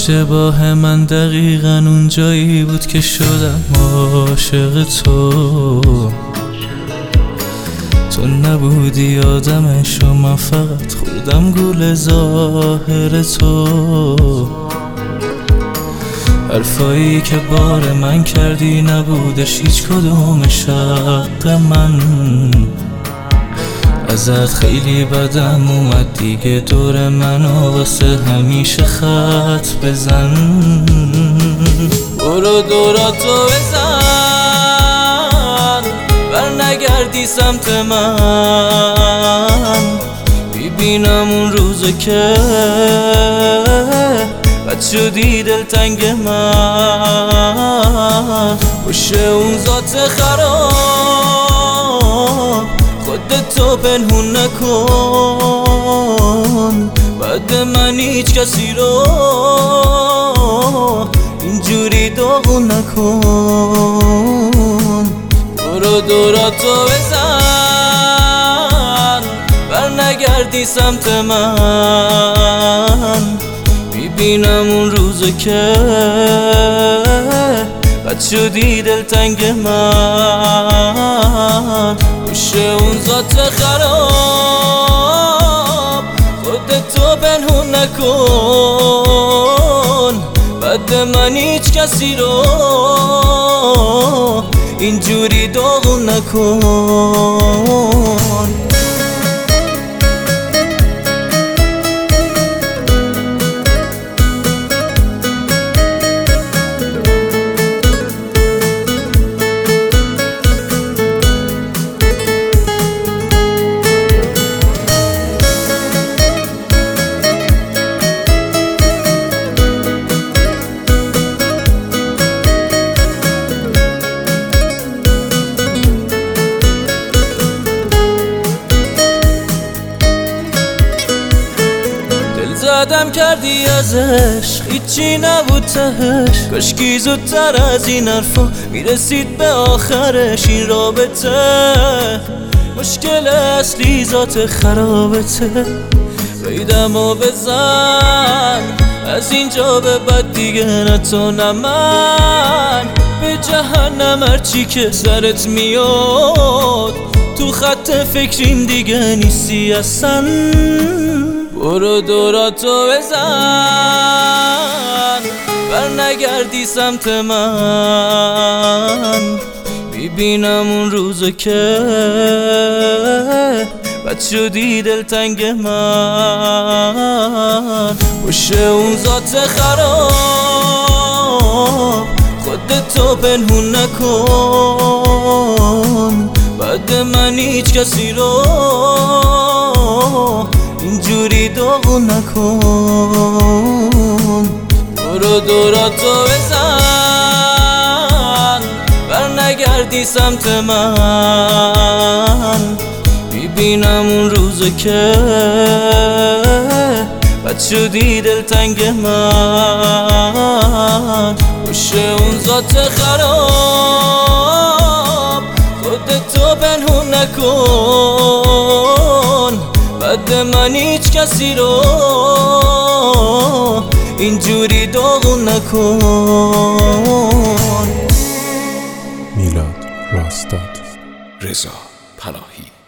اشتباه من دقیقاً اون جایی بود که شدم عاشق تو نبودی آدمش و من فقط خوردم گول ظاهر تو. حرفایی که بار من کردی نبودش هیچ کدومش حق من. ازت خیلی بدم اومد دیگه دور منو واسه همیشه خط بزن. برو دوراتو بزن بر نگردی سمت من. ببینم اون روزه که بد شدی دلتنگ من. باشه اون ذات خراب خودتو پنهون نکن. بعد من هیچ کسی رو اینجوری داغون نکن. برو دوراتو بزن بر نگردی سمت من. ببینم اون روزه که بد شدی دلتنگ من. باشه اون ذات خراب خودتو پنهون نکن. بعد من هیچ کسی رو اینجوری داغون نکن. زدم کردی ازش هیچی نبود تهش. کاشکی زودتر از این حرفا میرسید به آخرش. این رابطه مشکل اصلی ذات خرابته. بیدمو بزن از اینجا به بعد دیگه نه تو نه من. به جهنم هرچی که سرت میاد تو خط فکریم دیگه نیستی اصلا. برو دوراتو بزن بر نگردی سمت من. ببینم اون روزه که بد شدی دلتنگ من. باشه اون ذات خراب خودتو پنهون نکن. بعد من هیچ کسی رو اینجوری داغون نکن. برو دوراتو بزن بر نگردی سمت من. ببینم اون روزه که بد شدی دلتنگ من. باشه اون ذات خراب خودتو پنهون نکن. بعد من هیچ کسی رو اینجوری داغون نکن. میلاد راستاد. رضا پناهی.